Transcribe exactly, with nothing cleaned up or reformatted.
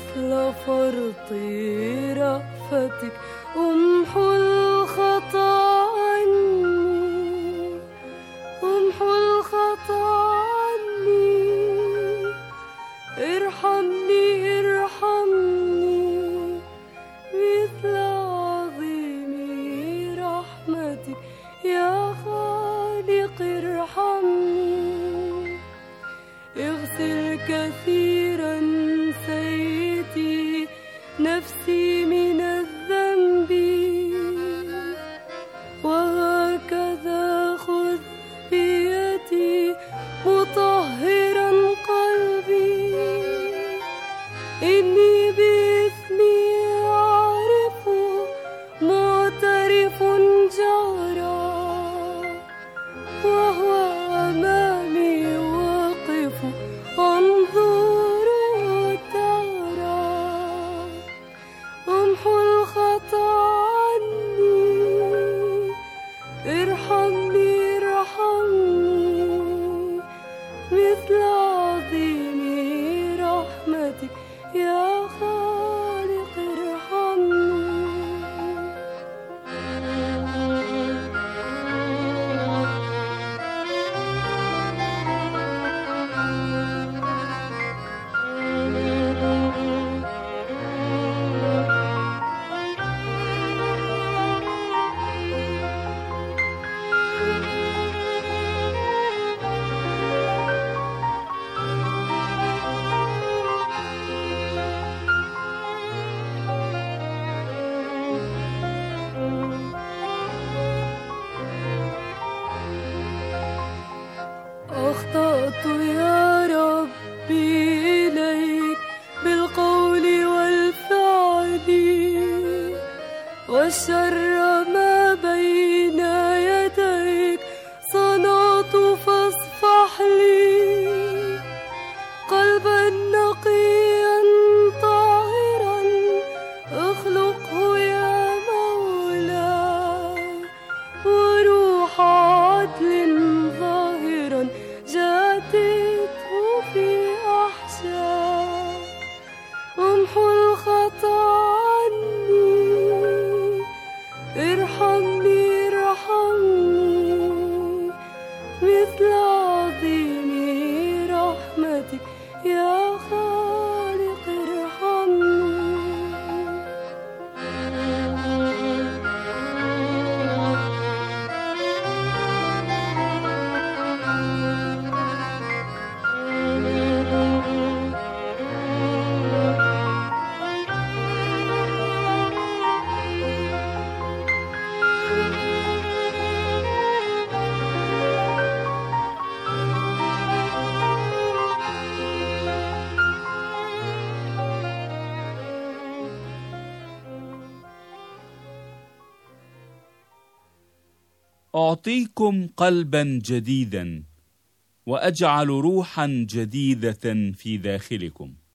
مثل فرط رأفتك أمحو الخطا عني، أمحو الخطا عني، ارحمني ارحمني مثل عظيم رحمتك يا خالق ارحمني. اغسل كثيرا سيدي نفسي من الذنب، وهكذا خذ بيدي مطهرا قلبي. إني بإثمي أعرف معترف جهرا، وهو أمامي واقف أنظر الدهرا. أمحو الخطا عني، ارحمني ارحمني مثل عظيم رحمتك يا خالق ارحمني. أخطأت يا ربي إليك بالقول والفعل، والشر ما بين يديك صنعت فاصفح لي. قلبا نقيا طاهرا اخلقه يا مولاي، وروح عدل ظاهرا جادته في أحشاء. أمحو الخطا عني، ارحمني ارحمني مثل عظيم رحمتك يا خالق ارحمني. أعطيكم قلبا جديدا وأجعل روحا جديدة في داخلكم.